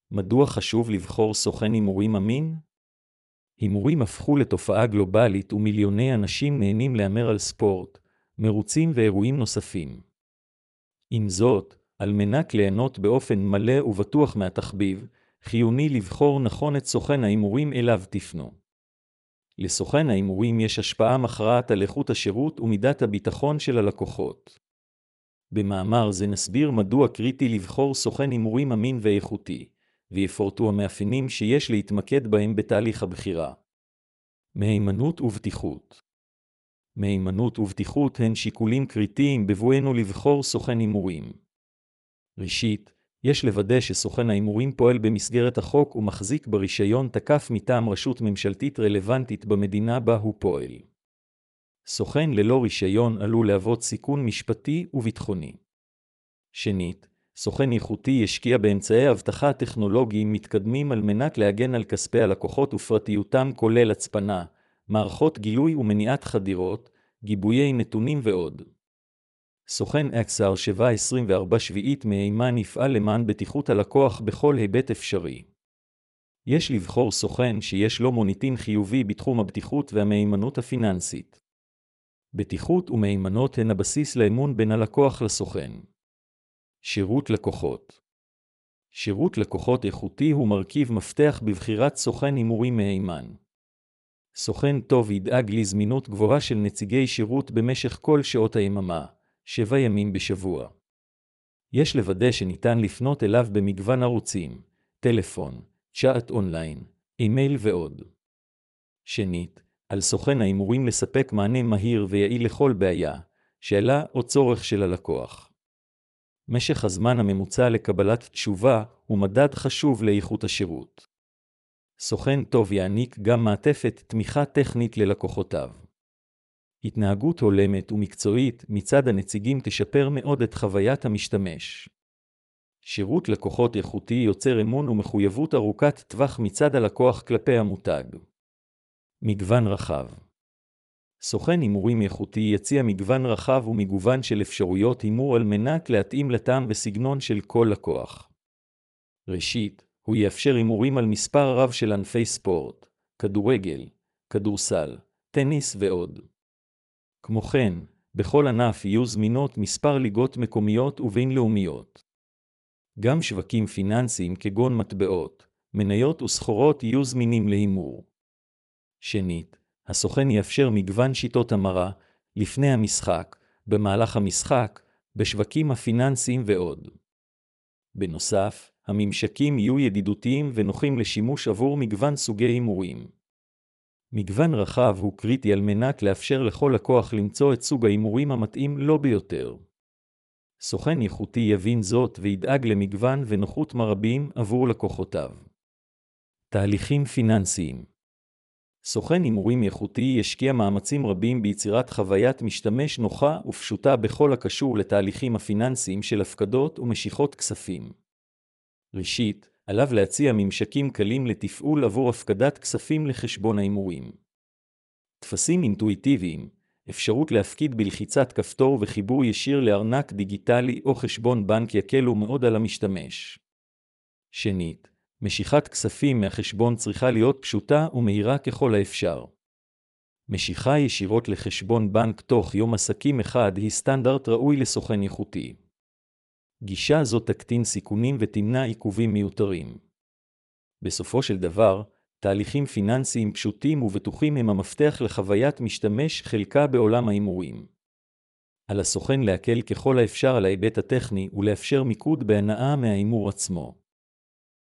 מדוע חשוב לבחור סוכן הימורים אמין? הימורים הפכו לתופעה גלובלית ומיליוני אנשים נהנים להמר על ספורט, מרוצים ואירועים נוספים. עם זאת, על מנת ליהנות באופן מלא ובטוח מהתחביב, חיוני לבחור נכון את סוכן ההימורים אליו תפנו. לסוכן ההימורים יש השפעה מכרעת על איכות השירות ומידת הביטחון של הלקוחות. במאמר זה נסביר מדוע קריטי לבחור סוכן הימורים אמין ואיכותי, ויפורטו המאפיינים שיש להתמקד בהם בתהליך הבחירה. מהימנות ובטיחות. מהימנות ובטיחות הן שיקולים קריטיים בבואנו לבחור סוכן הימורים. ראשית, יש לוודא שסוכן ההימורים פועל במסגרת החוק ומחזיק ברישיון תקף מטעם רשות ממשלתית רלוונטית במדינה בה הוא פועל. סוכן ללא רישיון עלול להוות סיכון משפטי וביטחוני. שנית, סוכן איכותי ישקיע באמצעי אבטחה טכנולוגיים מתקדמים על מנת להגן על כספי הלקוחות ופרטיותם, כולל הצפנה, מערכות גילוי ומניעת חדירות, גיבויי נתונים ועוד. סוכן XR 724/7 מהימן יפעל למען בטיחות הלקוח בכל היבט אפשרי. יש לבחור סוכן שיש לו מוניטין חיובי בתחום הבטיחות והמהימנות הפיננסית. בטיחות ומהימנות הן הבסיס לאמון בין הלקוח לסוכן. שירות לקוחות. שירות לקוחות איכותי הוא מרכיב מפתח בבחירת סוכן הימורים מהימן. סוכן טוב ידאג לזמינות גבוהה של נציגי שירות במשך כל שעות היממה, 7 ימים בשבוע. יש לוודא שניתן לפנות אליו במגוון ערוצים, טלפון, צ'אט אונליין, אימייל ועוד. שנית, על סוכן ההימורים לספק מענה מהיר ויעיל לכל בעיה, שאלה או צורך של הלקוח. משך הזמן הממוצע לקבלת תשובה הוא מדד חשוב לאיכות השירות. סוכן טוב יעניק גם מעטפת תמיכה טכנית ללקוחותיו. התנהגות הולמת ומקצועית מצד הנציגים תשפר מאוד את חוויית המשתמש. שירות לקוחות איכותי יוצר אמון ומחויבות ארוכת טווח מצד הלקוח כלפי המותג. מגוון רחב. סוכן הימורים איכותי יציע מגוון רחב ומגוון של אפשרויות הימור על מנת להתאים לטעם וסגנון של כל לקוח. ראשית, הוא יאפשר הימורים על מספר רב של ענפי ספורט, כדורגל, כדורסל, טניס ועוד. כמו כן, בכל ענף יהיו זמינות מספר ליגות מקומיות ובינלאומיות. גם שווקים פיננסיים כגון מטבעות, מניות וסחורות יהיו זמינים להימור. שנית, הסוכן יאפשר מגוון שיטות המרה, לפני המשחק, במהלך המשחק, בשווקים הפיננסיים ועוד. בנוסף, הממשקים יהיו ידידותיים ונוחים לשימוש עבור מגוון סוגי הימורים. מגוון רחב הוא קריטי על מנת לאפשר לכל לקוח למצוא את סוג ההימורים המתאים לו ביותר. סוכן איכותי יבין זאת וידאג למגוון ונוחות מרבים עבור לקוחותיו. תהליכים פיננסיים. סוכן הימורים איכותי ישקיע מאמצים רבים ביצירת חוויית משתמש נוחה ופשוטה בכל הקשור לתהליכים הפיננסיים של הפקדות ומשיכות כספים. ראשית, עליו להציע ממשקים קלים לתפעול עבור הפקדת כספים לחשבון ההימורים. טפסים אינטואיטיביים, אפשרות להפקיד בלחיצת כפתור וחיבור ישיר לארנק דיגיטלי או חשבון בנק יקלו מאוד על המשתמש. שנית, משיכת כספים מהחשבון צריכה להיות פשוטה ומהירה ככל האפשר. משיכה ישירות לחשבון בנק תוך יום עסקים אחד היא סטנדרט ראוי לסוכן איכותי. גישה זו תקטין סיכונים ותמנע עיכובים מיותרים. בסופו של דבר, תהליכים פיננסיים פשוטים ובטוחים הם המפתח לחוויית משתמש חלקה בעולם ההימורים. על הסוכן להקל ככל האפשר על ההיבט הטכני ולאפשר מיקוד בהנאה מההימור עצמו.